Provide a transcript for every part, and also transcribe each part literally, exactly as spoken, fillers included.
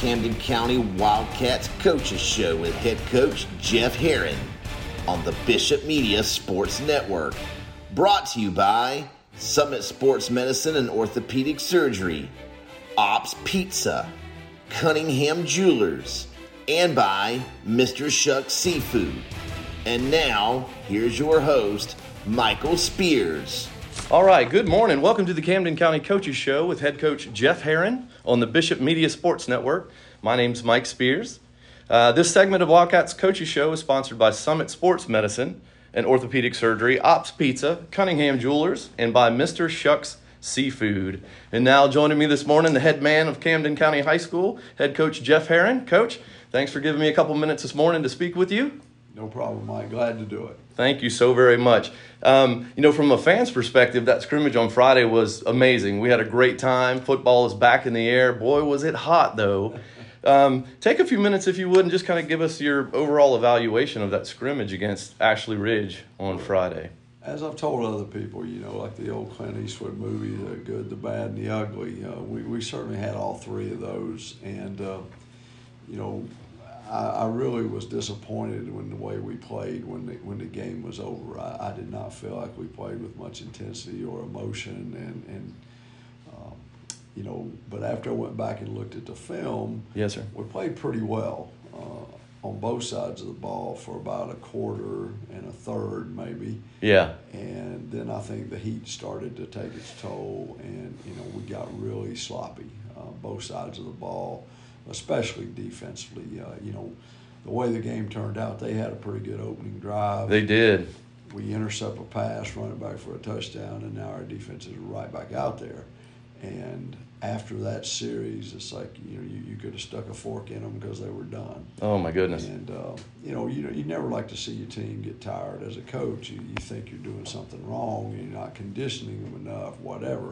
Camden County Wildcats Coaches Show with head coach Jeff Herron on the Bishop Media Sports Network. Brought to you by Summit Sports Medicine and Orthopedic Surgery, Ops Pizza, Cunningham Jewelers, and by Mister Shuck Seafood. And now, here's your host, Michael Spears. All right, good morning. Welcome to the Camden County Coaches Show with head coach Jeff Herron on the Bishop Media Sports Network. My name's Mike Spears. Uh, this segment of Wildcats Coaches Show is sponsored by Summit Sports Medicine and Orthopedic Surgery, Ops Pizza, Cunningham Jewelers, and by Mister Shucks Seafood. And now joining me this morning, the head man of Camden County High School, head coach Jeff Herron. Coach, thanks for giving me a couple minutes this morning to speak with you. No problem, Mike. Glad to do it. Thank you so very much. Um, you know, from a fan's perspective, that scrimmage on Friday was amazing. We had a great time. Football is back in the air. Boy, was it hot, though. Um, take a few minutes, if you would, and just kind of give us your overall evaluation of that scrimmage against Ashley Ridge on Friday. As I've told other people, you know, like the old Clint Eastwood movie, The Good, the Bad, and the Ugly, uh, we, we certainly had all three of those. And, uh, you know, I, I really was disappointed when the way we played when the, when the game was over. I, I did not feel like we played with much intensity or emotion. And, and um, you know, but after I went back and looked at the film, yes, sir, we played pretty well uh, on both sides of the ball for about a quarter and a third maybe. Yeah. And then I think the heat started to take its toll, and, you know, we got really sloppy uh, both sides of the ball, especially defensively. Uh, you know, the way the game turned out, they had a pretty good opening drive. They did. We intercept a pass, run it back for a touchdown, and now our defense is right back out there. And after that series, it's like, you know, you, you could have stuck a fork in them because they were done. Oh, my goodness. And, uh, you know, you you never like to see your team get tired as a coach. You, you think you're doing something wrong, and you're not conditioning them enough, whatever.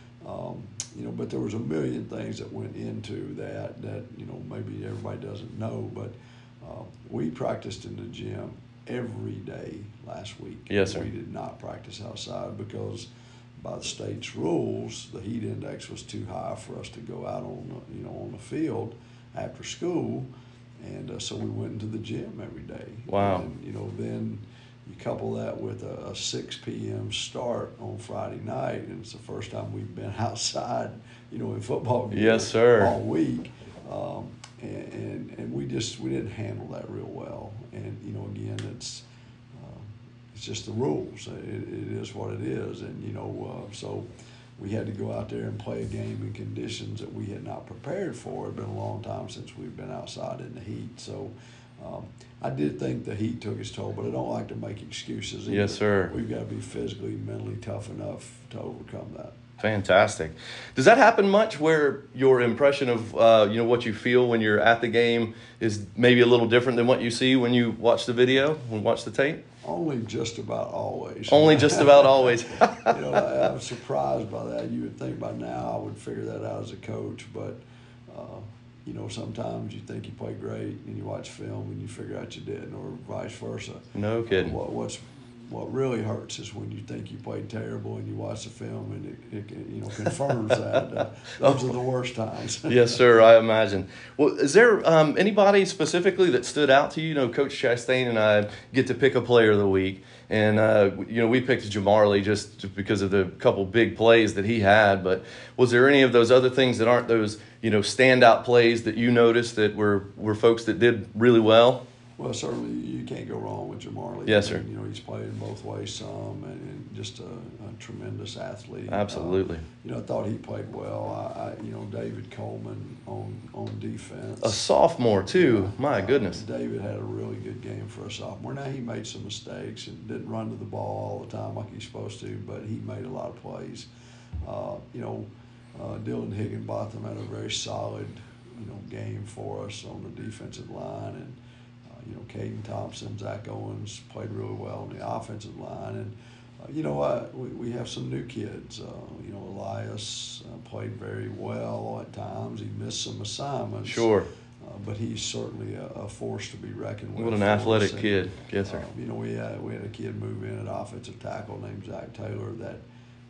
Um, you know, but there was a million things that went into that that, you know, maybe everybody doesn't know. But uh, we practiced in the gym every day last week. Yes, sir. We did not practice outside because by the state's rules, the heat index was too high for us to go out on the, you know, on the field after school. And uh, so we went into the gym every day. Wow. And, you know, then you couple that with a, a six p.m. start on Friday night, and it's the first time we've been outside, you know, in football games yes, sir. all week. Um, and, and, and we just, we didn't handle that real well. And, you know, again, it's, uh, it's just the rules. It, it is what it is. And, you know, uh, so we had to go out there and play a game in conditions that we had not prepared for. It had been a long time since we've been outside in the heat. So um, I did think the heat took its toll, but I don't like to make excuses either. Yes, sir. We've got to be physically, mentally tough enough to overcome that. Fantastic. Does that happen much where your impression of, uh, you know, what you feel when you're at the game is maybe a little different than what you see when you watch the video, when you watch the tape? Only just about always. Only just about always. You know, I, I'm surprised by that. You would think by now I would figure that out as a coach, but, uh, you know, sometimes you think you play great and you watch film and you figure out you didn't, or vice versa. No kidding. Uh, what, what's What really hurts is when you think you played terrible and you watch the film and it, it you know, confirms that. Uh, those are the worst times. Yes, sir, I imagine. Well, is there um, anybody specifically that stood out to you? You know, Coach Chastain and I get to pick a player of the week. And, uh, you know, we picked Jamarly just because of the couple big plays that he had. But was there any of those other things that aren't those, you know, standout plays that you noticed that were, were folks that did really well? Well, certainly you can't go wrong with Jamarly. Yes, sir. I mean, you know, he's played in both ways some, and, and just a, a tremendous athlete. Absolutely. Uh, you know, I thought he played well. I, I, you know, David Coleman on on defense. A sophomore too. My uh, goodness. David had a really good game for a sophomore. Now he made some mistakes and didn't run to the ball all the time like he's supposed to, but he made a lot of plays. Uh, you know, uh, Dylan Higginbotham had a very solid, you know, game for us on the defensive line, and you know, Caden Thompson, Zach Owens played really well on the offensive line. And, uh, you know, uh, we, we have some new kids. Uh, you know, Elias uh, played very well at times. He missed some assignments. Sure. Uh, but he's certainly a, a force to be reckoned with. What an athletic and, kid. Yes, sir. Uh, you know, we had, we had a kid move in at offensive tackle named Zach Taylor that, uh,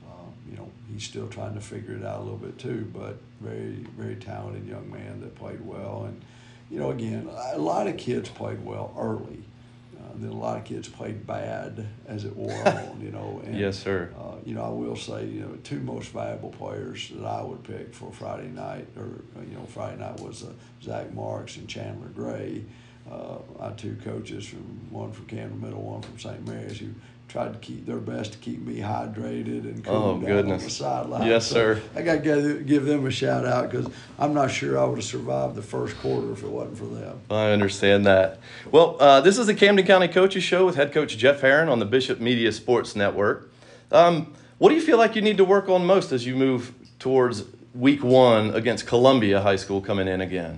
you know, he's still trying to figure it out a little bit too, but very, very talented young man that played well. And, you know, again, a lot of kids played well early. Uh, then a lot of kids played bad as it wore on, you know. And, yes, sir. Uh, you know, I will say, you know, two most valuable players that I would pick for Friday night, or, you know, Friday night was uh, Zach Marks and Chandler Gray. Uh, our two coaches, from one from Camden Middle, one from Saint Mary's, who tried to keep their best to keep me hydrated and cool oh, down goodness. on the sideline. Yes, so sir. I got to give them a shout out, because I'm not sure I would have survived the first quarter if it wasn't for them. I understand that. Well, uh, this is the Camden County Coaches Show with head coach Jeff Herron on the Bishop Media Sports Network. Um, what do you feel like you need to work on most as you move towards week one against Columbia High School coming in again?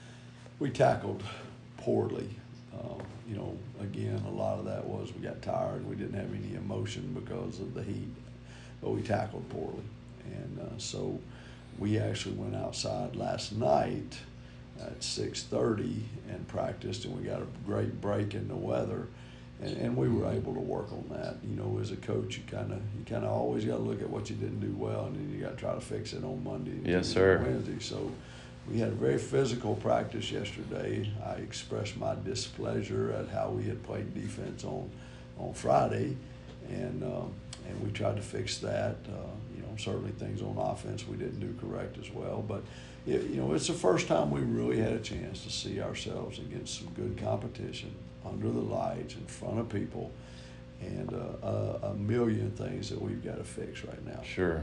We tackled poorly. Um, you know, again, a lot of that was we got tired. We didn't have any emotion because of the heat, but we tackled poorly. And uh, so we actually went outside last night at six thirty and practiced, and we got a great break in the weather. And, and we were able to work on that. You know, as a coach, you kind of you kind of always got to look at what you didn't do well, and then you got to try to fix it on Monday and yes, Tuesday sir. and Wednesday. So we had a very physical practice yesterday. I expressed my displeasure at how we had played defense on on Friday, and um, and we tried to fix that. Uh, you know, certainly things on offense we didn't do correct as well. But it, you know, it's the first time we really had a chance to see ourselves against some good competition under the lights in front of people, and uh, a, a million things that we've got to fix right now. Sure.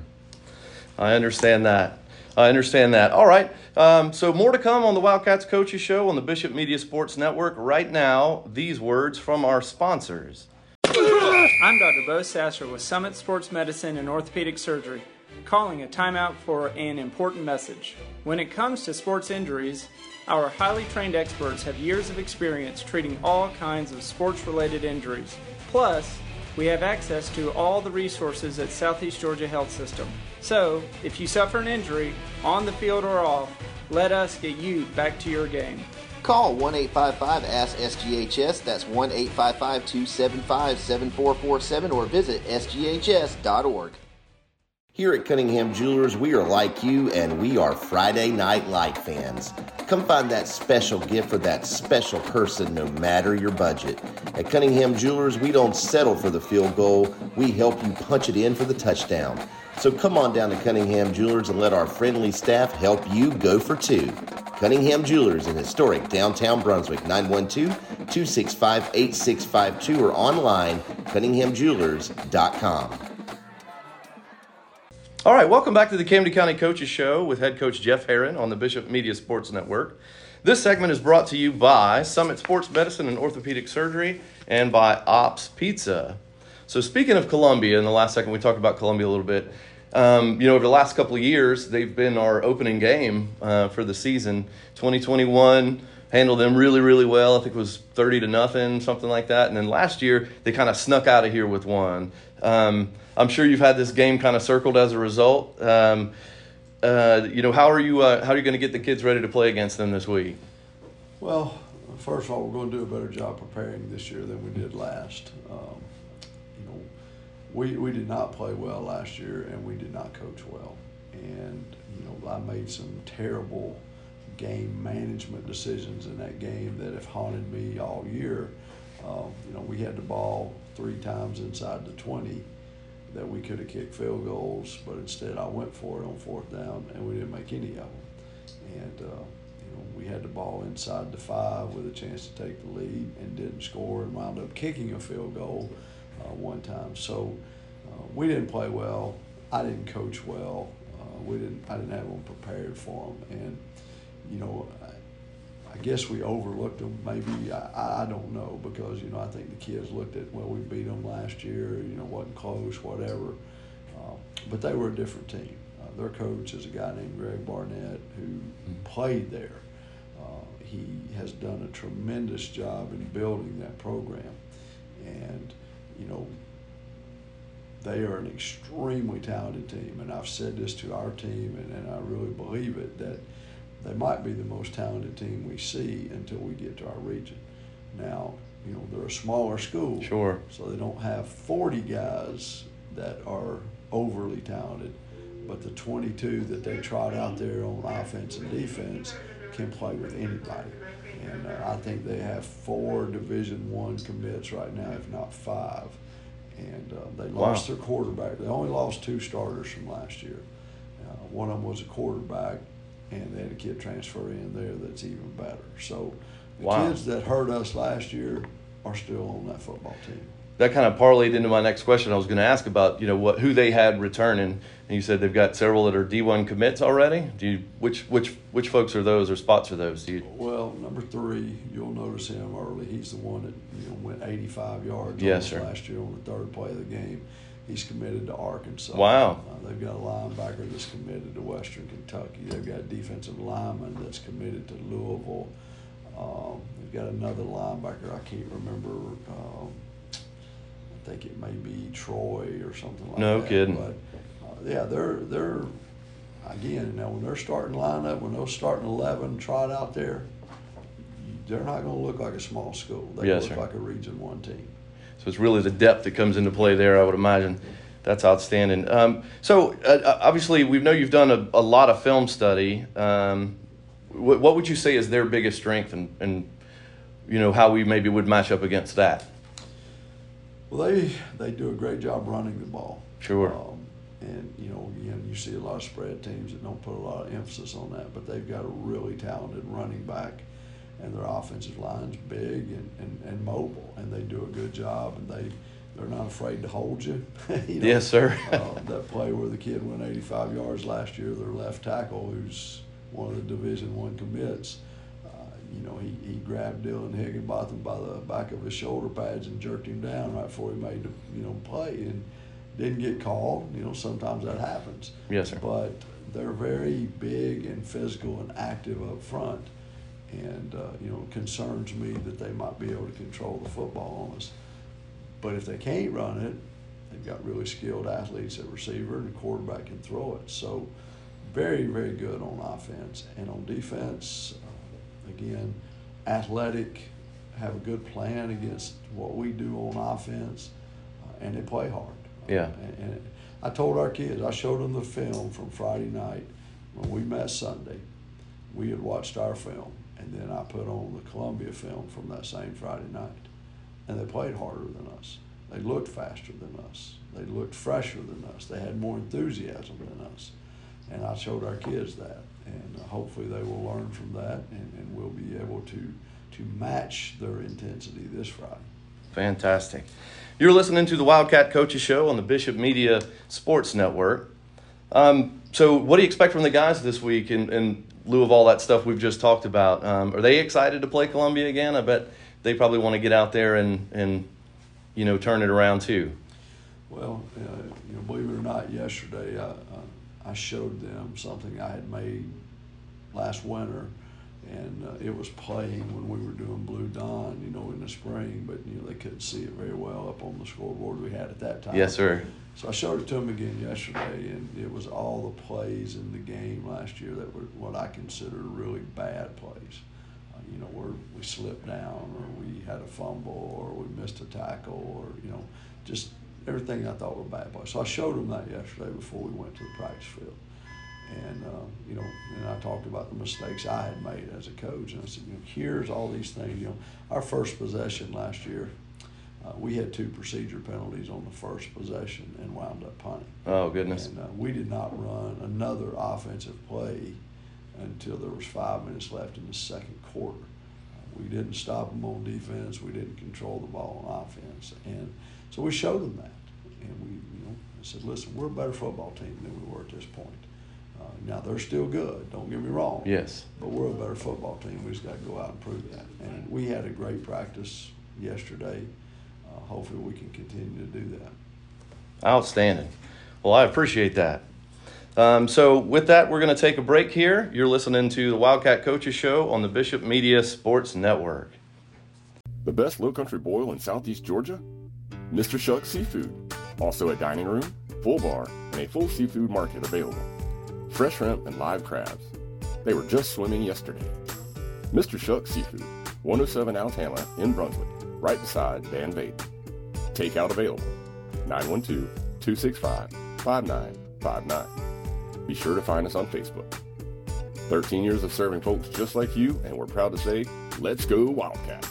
I understand that. I understand that. All right. Um, so more to come on the Wildcats Coaches Show on the Bishop Media Sports Network. Right now, these words from our sponsors. I'm Doctor Bo Sasser with Summit Sports Medicine and Orthopedic Surgery, calling a timeout for an important message. When it comes to sports injuries, our highly trained experts have years of experience treating all kinds of sports-related injuries. Plus, we have access to all the resources at Southeast Georgia Health System. So, if you suffer an injury, on the field or off, let us get you back to your game. Call one eight five five A S K S G H S, that's one eight five five, two seven five, seven four four seven, or visit S G H S dot org. Here at Cunningham Jewelers, we are like you, and we are Friday Night Light fans. Come find that special gift for that special person, no matter your budget. At Cunningham Jewelers, we don't settle for the field goal. We help you punch it in for the touchdown. So come on down to Cunningham Jewelers and let our friendly staff help you go for two. Cunningham Jewelers in historic downtown Brunswick, nine one two, two six five, eight six five two, or online, cunningham jewelers dot com. All right, welcome back to the Camden County Coaches Show with head coach Jeff Herron on the Bishop Media Sports Network. This segment is brought to you by Summit Sports Medicine and Orthopedic Surgery and by Ops Pizza. So speaking of Columbia, in the last second we talked about Columbia a little bit. Um, you know, over the last couple of years, they've been our opening game uh, for the season. twenty twenty-one handled them really, really well. I think it was thirty to nothing, something like that. And then last year, they kind of snuck out of here with one. Um, I'm sure you've had this game kind of circled as a result. Um, uh, you know, how are you? Uh, how are you going to get the kids ready to play against them this week? Well, first of all, we're going to do a better job preparing this year than we did last. Um, you know, we we did not play well last year, and we did not coach well. And you know, I made some terrible game management decisions in that game that have haunted me all year. Um, you know, we had the ball three times inside the twenty that we could have kicked field goals, but instead I went for it on fourth down, and we didn't make any of them. And uh, you know, we had the ball inside the five with a chance to take the lead and didn't score, and wound up kicking a field goal uh, one time. So uh, we didn't play well. I didn't coach well. Uh, we didn't. I didn't have them prepared for them, and you know, I, I guess we overlooked them. Maybe I, I don't know, because you know, I think the kids looked at, well, we beat them last year. You know, wasn't close, whatever. Uh, but they were a different team. Uh, their coach is a guy named Greg Barnett who played there. Uh, he has done a tremendous job in building that program, and you know, they are an extremely talented team. And I've said this to our team, and, and I really believe it, that they might be the most talented team we see until we get to our region. Now, you know, they're a smaller school. Sure. So they don't have forty guys that are overly talented, but the twenty-two that they trot out there on offense and defense can play with anybody. And uh, I think they have four Division One commits right now, if not five. And uh, they lost wow. their quarterback. They only lost two starters from last year. Uh, one of them was a quarterback, and they had a kid transfer in there that's even better. So the wow. kids that hurt us last year are still on that football team. That kind of parlayed into my next question. I was going to ask about, you know, what who they had returning, and you said they've got several that are D one commits already. Do you which which which folks are those or spots are those? Do you? Well, number three, you'll notice him early. He's the one that you know went eighty-five yards yes, sir. last year on the third play of the game. He's committed to Arkansas. Wow. Uh, they've got a linebacker that's committed to Western Kentucky. They've got a defensive lineman that's committed to Louisville. Um, they've got another linebacker. I can't remember. Um, I think it may be Troy or something like no that. No kidding. But uh, yeah, they're they're again now when they're starting lineup, when those starting eleven trot out there, they're not going to look like a small school. They yes, look sir. like a Region One team. So it's really the depth that comes into play there, I would imagine. That's outstanding. Um, so uh, obviously, we know you've done a, a lot of film study. Um, wh- what would you say is their biggest strength, and, and you know how we maybe would match up against that? Well, they they do a great job running the ball. Sure. Um, and, you know, again, you see a lot of spread teams that don't put a lot of emphasis on that, but they've got a really talented running back, and their offensive line's big and, and, and mobile, and they do a good job, and they, they're not afraid to hold you. you know, yes, sir. uh, that play where the kid went eighty-five yards last year, their left tackle, who's one of the Division One commits, You know, he, he grabbed Dylan Higginbotham by the back of his shoulder pads and jerked him down right before he made the, you know, play, and didn't get called. You know, sometimes that happens. Yes, sir. But they're very big and physical and active up front, and, uh, you know, it concerns me that they might be able to control the football on us. But if they can't run it, they've got really skilled athletes at receiver, and the quarterback can throw it. So very, very good on offense. And on defense, again, athletic, have a good plan against what we do on offense, uh, and they play hard. Yeah. Uh, and, and I told our kids, I showed them the film from Friday night when we met Sunday. We had watched our film, and then I put on the Columbia film from that same Friday night, and they played harder than us. They looked faster than us. They looked fresher than us. They had more enthusiasm than us, and I showed our kids that. And uh, hopefully they will learn from that, and, and we'll be able to to match their intensity this Friday. Fantastic. You're listening to the Wildcat Coaches Show on the Bishop Media Sports Network. Um, so what do you expect from the guys this week in, in lieu of all that stuff we've just talked about? Um, are they excited to play Columbia again? I bet they probably want to get out there and, and you know, turn it around too. Well, uh, you know, believe it or not, yesterday I, I, I showed them something I had made last winter, and uh, it was playing when we were doing Blue Dawn, you know, in the spring, but, you know, they couldn't see it very well up on the scoreboard we had at that time. Yes, sir. So I showed it to them again yesterday, and it was all the plays in the game last year that were what I consider really bad plays. Uh, you know, where we slipped down, or we had a fumble, or we missed a tackle, or, you know, just everything I thought were bad plays. So I showed them that yesterday before we went to the practice field. And, uh, you know, and I talked about the mistakes I had made as a coach. And I said, you know, here's all these things. You know, our first possession last year, uh, we had two procedure penalties on the first possession and wound up punting. Oh, goodness. And uh, we did not run another offensive play until there was five minutes left in the second quarter. Uh, we didn't stop them on defense. We didn't control the ball on offense. And so we showed them that. And we, you know, I said, listen, we're a better football team than we were at this point. Uh, now, they're still good, don't get me wrong. Yes. But we're a better football team. We just got to go out and prove that. And we had a great practice yesterday. Uh, hopefully we can continue to do that. Outstanding. Well, I appreciate that. Um, so with that, we're going to take a break here. You're listening to the Wildcat Coaches Show on the Bishop Media Sports Network. The best low-country boil in southeast Georgia? Mister Shuck's Seafood. Also a dining room, full bar, and a full seafood market available. Fresh shrimp and live crabs. They were just swimming yesterday. Mister Shuck's Seafood, one oh seven Altama in Brunswick, right beside Dan Baden. Takeout available, nine one two, two six five, five nine five nine. Be sure to find us on Facebook. thirteen years of serving folks just like you, and we're proud to say, let's go Wildcats.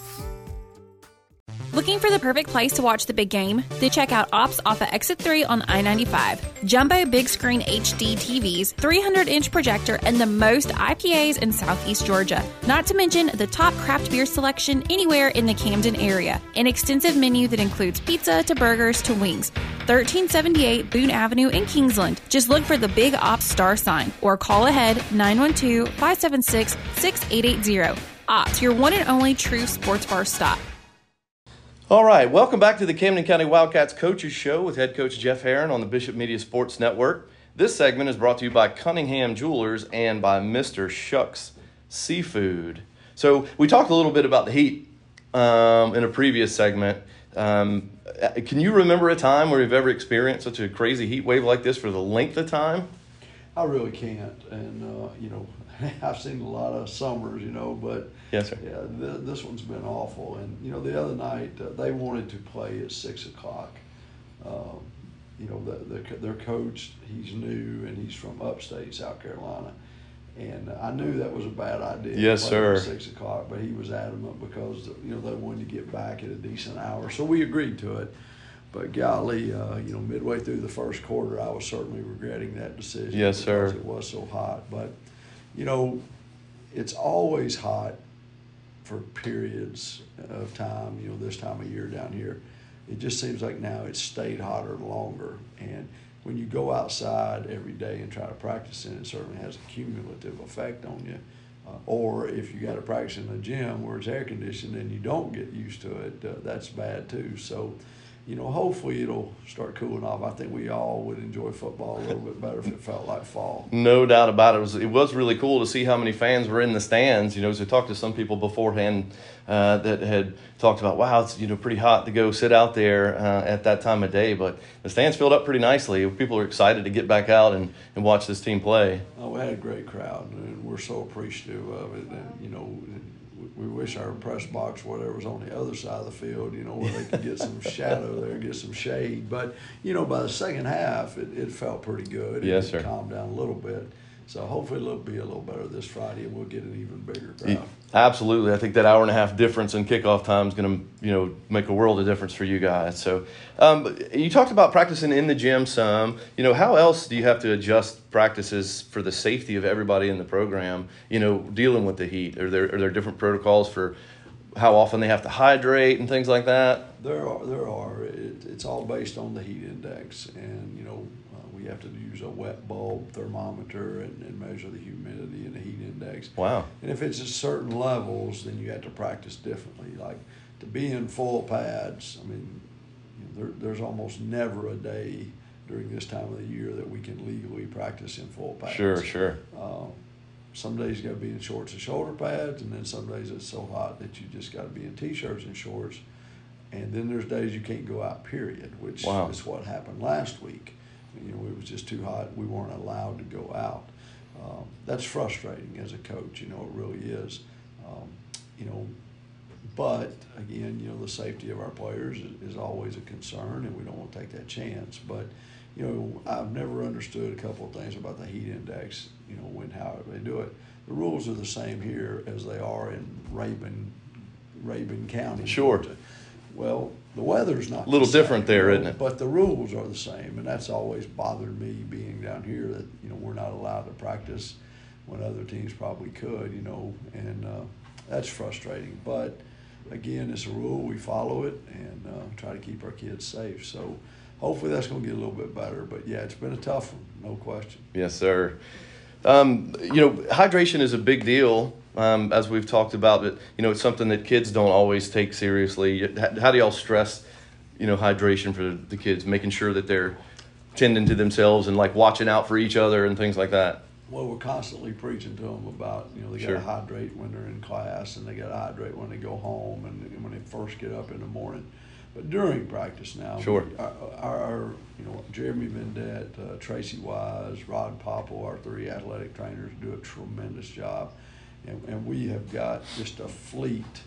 Looking for the perfect place to watch the big game? Then check out Ops off at Exit three on I ninety-five. Jumbo big screen H D T Vs, three hundred inch projector, and the most I P As in Southeast Georgia. Not to mention the top craft beer selection anywhere in the Camden area. An extensive menu that includes pizza to burgers to wings. thirteen seventy-eight Boone Avenue in Kingsland. Just look for the Big Ops star sign or call ahead nine one two, five seven six, six eight eight zero. Ops, your one and only true sports bar stop. All right, welcome back to the Camden County Wildcats Coaches Show with head coach Jeff Herron on the Bishop Media Sports Network. This segment is brought to you by Cunningham Jewelers and by Mister Shucks Seafood. So we talked a little bit about the heat um, in a previous segment. Um, can you remember a time where you've ever experienced such a crazy heat wave like this for the length of time? I really can't, and uh, you know, I've seen a lot of summers, you know, but yes, sir. Yeah, th- this one's been awful. And you know, the other night uh, they wanted to play at six o'clock. Um, you know, the, the, their coach, he's new and he's from upstate South Carolina, and I knew that was a bad idea. Yes, to sir. At six o'clock, but he was adamant because you know they wanted to get back at a decent hour, so we agreed to it. But golly, uh, you know, midway through the first quarter, I was certainly regretting that decision. Yes, sir. Because it was so hot. But, you know, it's always hot for periods of time, you know, this time of year down here. It just seems like now it's stayed hotter longer. And when you go outside every day and try to practice in it, it certainly has a cumulative effect on you. Uh, or if you got to practice in a gym where it's air conditioned and you don't get used to it, uh, that's bad too. So, you know, hopefully it'll start cooling off. I think we all would enjoy football a little bit better if it felt like fall. No doubt about it. It was, it was really cool to see how many fans were in the stands. You know, as I talked to some people beforehand uh, that had talked about, wow, it's, you know, pretty hot to go sit out there uh, at that time of day. But the stands filled up pretty nicely. People are excited to get back out and, and watch this team play. Oh, we had a great crowd, and we're so appreciative of it. And, you know, we wish our press box, whatever, was on the other side of the field, you know, where they could get some shadow there, get some shade. But, you know, by the second half, it, it felt pretty good. Yes, it sir. calmed down a little bit. So hopefully it'll be a little better this Friday, and we'll get an even bigger crowd. Absolutely. I think that hour and a half difference in kickoff time is going to, you know, make a world of difference for you guys. So um, you talked about practicing in the gym some. You know, how else do you have to adjust practices for the safety of everybody in the program, you know, dealing with the heat? Are there, are there different protocols for how often they have to hydrate and things like that? There are. There are. It, it's all based on the heat index, and, you know, we have to use a wet bulb thermometer and, and measure the humidity and the heat index. Wow. And if it's at certain levels, then you have to practice differently. Like to be in full pads, I mean, you know, there, there's almost never a day during this time of the year that we can legally practice in full pads. Sure, sure. Uh, some days you got to be in shorts and shoulder pads, and then some days it's so hot that you just got to be in T-shirts and shorts. And then there's days you can't go out, period, which wow. is what happened last week. You know, it was just too hot. We weren't allowed to go out. Um, that's frustrating as a coach. You know, it really is. Um, you know, but again, you know, the safety of our players is, is always a concern, and we don't want to take that chance. But you know, I've never understood a couple of things about the heat index. You know, when how they do it. The rules are the same here as they are in Rabun, Rabun County. Sure. Georgia. Well, the weather's not a little the same, different there, you know, isn't it? But the rules are the same, and that's always bothered me being down here that, you know, we're not allowed to practice when other teams probably could, you know, and uh, that's frustrating. But, again, it's a rule. We follow it and uh, try to keep our kids safe. So hopefully that's going to get a little bit better. But, yeah, it's been a tough one, no question. Yes, sir. Um, you know, hydration is a big deal. Um, as we've talked about, but you know, it's something that kids don't always take seriously. How do y'all stress, you know, hydration for the kids, making sure that they're tending to themselves and like watching out for each other and things like that? Well, we're constantly preaching to them about, you know, they got to Sure. hydrate when they're in class, and they got to hydrate when they go home and when they first get up in the morning. But during practice now, Sure. we, our, our, you know, Jeremy Vendette, uh, Tracy Wise, Rod Popple, our three athletic trainers do a tremendous job. And, and we have got just a fleet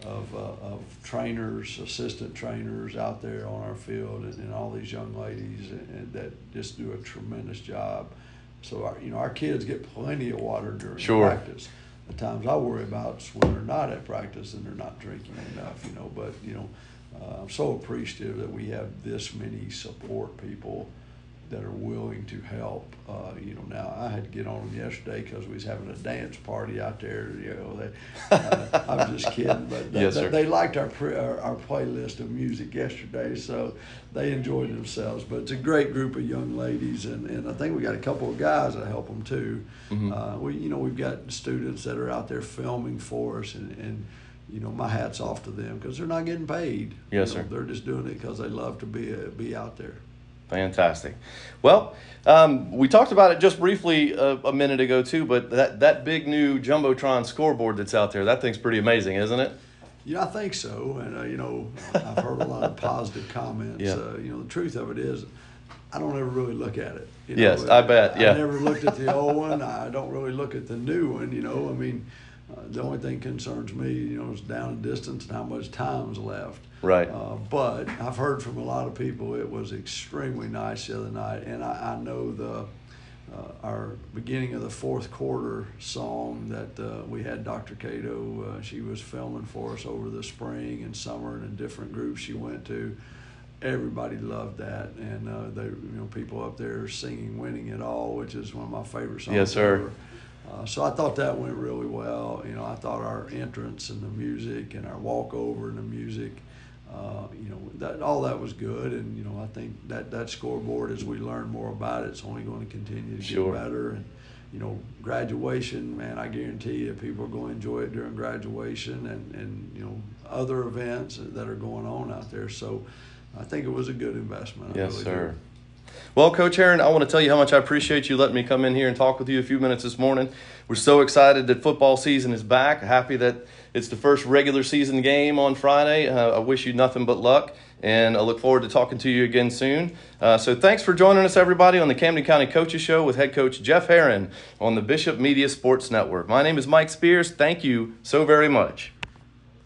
of, uh, of trainers, assistant trainers out there on our field, and, and all these young ladies and, and that just do a tremendous job. So our, you know, our kids get plenty of water during Sure. practice. The times I worry about is when they're not at practice and they're not drinking enough, you know. But you know, uh, I'm so appreciative that we have this many support people that are willing to help. Uh, you know, now I had to get on them yesterday because we was having a dance party out there. You know, they, uh, I'm just kidding, but they, Yes, they, sir. they liked our, pre, our our playlist of music yesterday, so they enjoyed themselves. But it's a great group of young ladies, and, and I think we got a couple of guys that help them too. Mm-hmm. Uh, we, you know, we've got students that are out there filming for us, and. and you know, my hat's off to them because they're not getting paid. Yes, you know, sir. They're just doing it because they love to be uh, be out there. Fantastic. Well, um, we talked about it just briefly a, a minute ago too, but that, that big new Jumbotron scoreboard that's out there, that thing's pretty amazing, isn't it? Yeah, I think so. And, uh, you know, I've heard a lot of positive comments. Yeah. Uh, you know, the truth of it is I don't ever really look at it. You know? Yes, I bet, yeah. I never looked at the old one. I don't really look at the new one, you know. I mean, uh, the only thing concerns me, you know, is down in distance and how much time's left. Right. Uh, but I've heard from a lot of people it was extremely nice the other night. And I, I know the uh, our beginning of the fourth quarter song that uh, we had Doctor Cato, uh, she was filming for us over the spring and summer and in different groups she went to. Everybody loved that, and uh, they, you know, people up there singing "Winning It All," which is one of my favorite songs. Yes, sir. Ever. Uh, so I thought that went really well. You know, I thought our entrance and the music and our walkover and the music, uh, you know, that all that was good. And you know, I think that that scoreboard, as we learn more about it, it's only going to continue to Sure. get better. And you know, graduation, man, I guarantee you, people are going to enjoy it during graduation and and you know, other events that are going on out there. So I think it was a good investment. I Yes, really sir. do. Well, Coach Herron, I want to tell you how much I appreciate you letting me come in here and talk with you a few minutes this morning. We're so excited that football season is back. Happy that it's the first regular season game on Friday. Uh, I wish you nothing but luck, and I look forward to talking to you again soon. Uh, so thanks for joining us, everybody, on the Camden County Coaches Show with head coach Jeff Herron on the Bishop Media Sports Network. My name is Mike Spears. Thank you so very much.